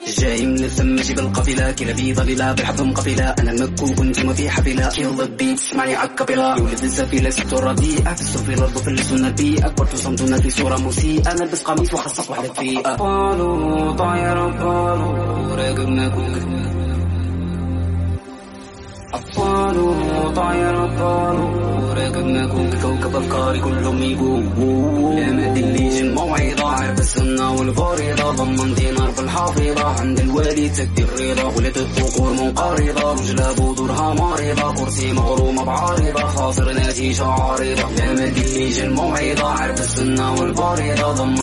جاي من الثم ماشي بالقافلة، كلابي ضليلة بالحظ قفيلة، انا مكوك وانتما في حفلة، كيل البيت اسمعني عالكابيلا، يا ولد السفيلة سبتو رديئة، في السوق في الارض في السنة البيئة، كبرتو صمتونا في صورة مسيئة، انا لبس قميص وخصص وحدك فيئة، بالو طايرة بالو راقب مكوك، أبطالو طايرة بالو راقب مكوك، كوكب أفكاري كلهم يقول لا ما دليش الموعظة، عرف السنة والفريضة، ضمنتي نار في الحافظة، عند الوالي تكتي الرضا، ولاد الذكور منقرضة، رجلها بودورها مريضة، كرسي مغرومة بعارضة، خاسر نتيجة عارضة، لا ما دليش الموعظة، عرف السنة والفريضة،